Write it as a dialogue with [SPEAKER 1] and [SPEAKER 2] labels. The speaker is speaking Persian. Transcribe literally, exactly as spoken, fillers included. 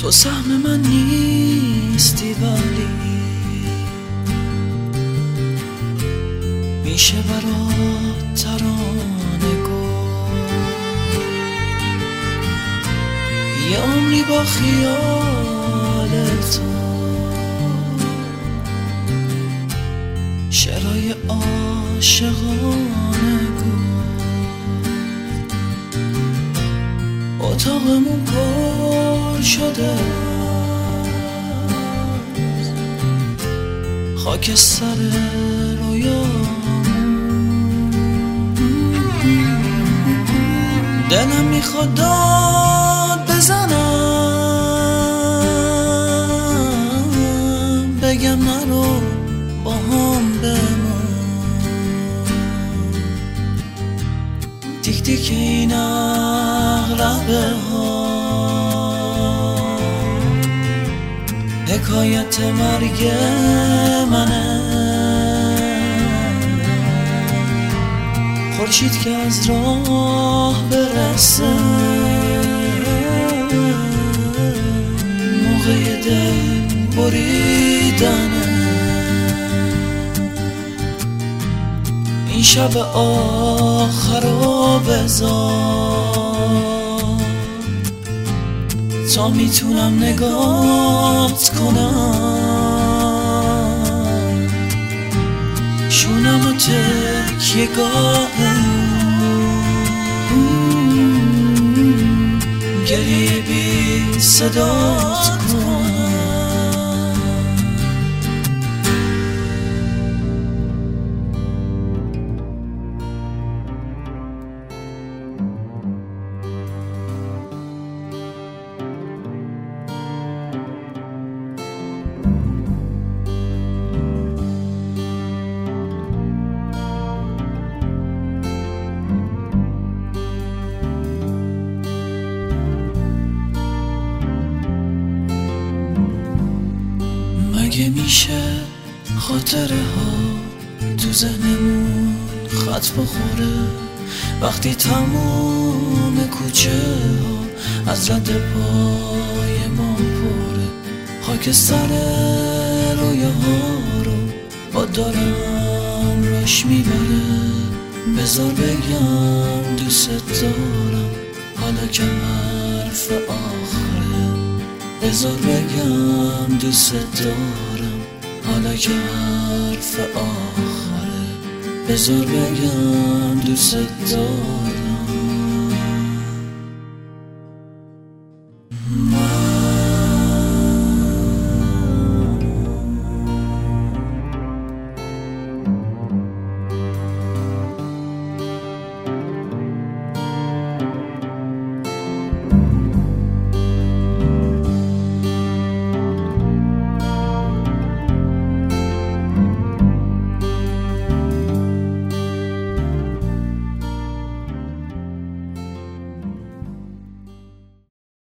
[SPEAKER 1] تو سهم من نیستی ولی میشه برات ترانه گفت. یه عمری با خیال تو شعرهای عاشقانه گفت. اتاقمون پر شده خاکستر رویامون. دلم میخواد داد بزنم بگم نرو با هم بمان. تیک تیک این عقربه ها حکایت مرگ منه. خورشید که از راه برسه موقع دل بریدنه. این شب آخر رو بذار تا میتونم نگات کنم. شونم و تکیه گاهم گریه بی صدات کنم. مگه میشه خاطره ها تو ذهنمون خط بخوره وقتی تموم کوچه ها از رد پای ما پره؟ خاکستر رویاها رو با دارم راش میبره. بذار بگم دوست دارم حالا که حرف آخره. بذار بگم دوست دارم حالا که حرف آخره. بذار بگم دوست دارم